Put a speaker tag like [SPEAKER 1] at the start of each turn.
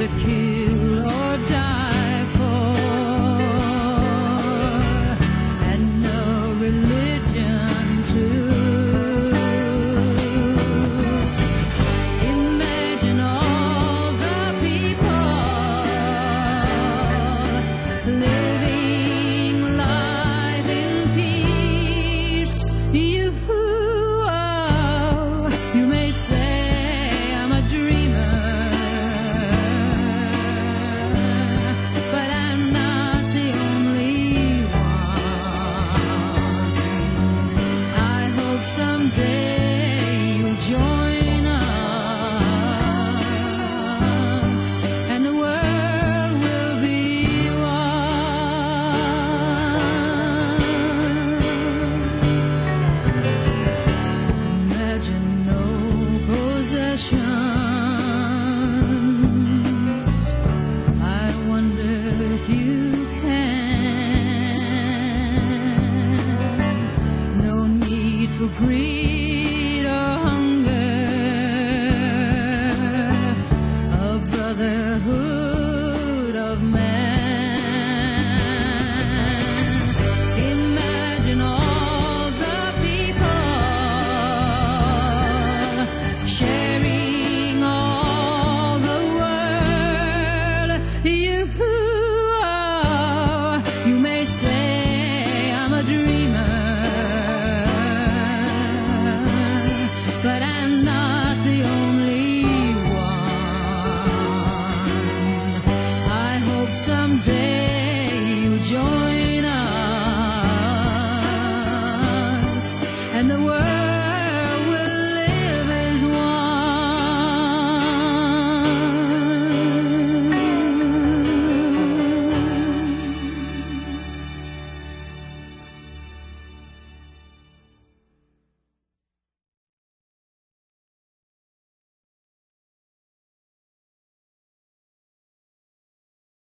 [SPEAKER 1] kill or die for, and no religion too. Imagine all the people living life in peace. You may say I'm a dreamer, but I'm not the only one. I hope someday you'll join us, and the world will be one. Imagine no possessions. I wonder if you can. No need for greed or hunger. A brotherhood of man. Imagine all the people sharing all the world. You may say I'm a dreamer, but I'm not the only one. I hope someday you join us, and the world